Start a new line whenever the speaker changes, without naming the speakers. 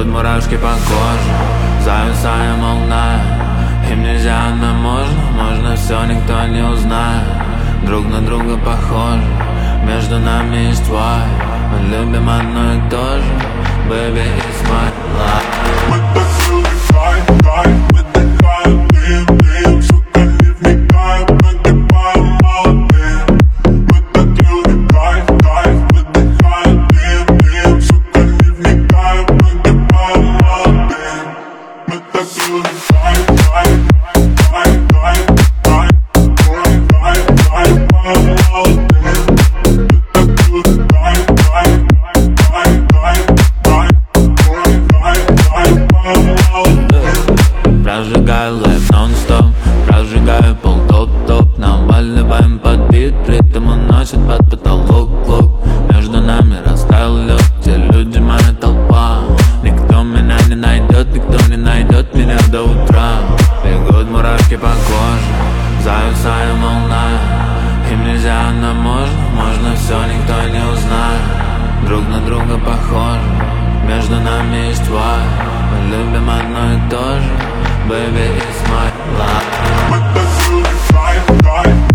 мурашки по коже, зависаем волна. Им нельзя, нам можно все, никто не узнает. Друг на друга похожи, между нами есть твой. Мы любим одно и то же, baby, it's my life.
Мы так выдыхаем, выдыхаем дым, сука, не вникаем, нагибаем молодым. Мы так любим кайф, выдыхаем дым, сука, не вникаем, нагибаем молодым. Мы так любим кайф,
Прожигаю лайф нон-стоп, прожигаю пол топ-топ. Наваливаем под бит, ритм уносит под потолок лук. Между нами растаял лед, те люди моя толпа. Никто меня не найдет, никто не найдет меня до утра. Бегут мурашки по коже, зависаем волна. Им нельзя, нам можно все, никто не узнает. Друг на друга похожи, между нами есть твой. Мы любим одно и то же, baby, it's my life.
мы так любим кайф,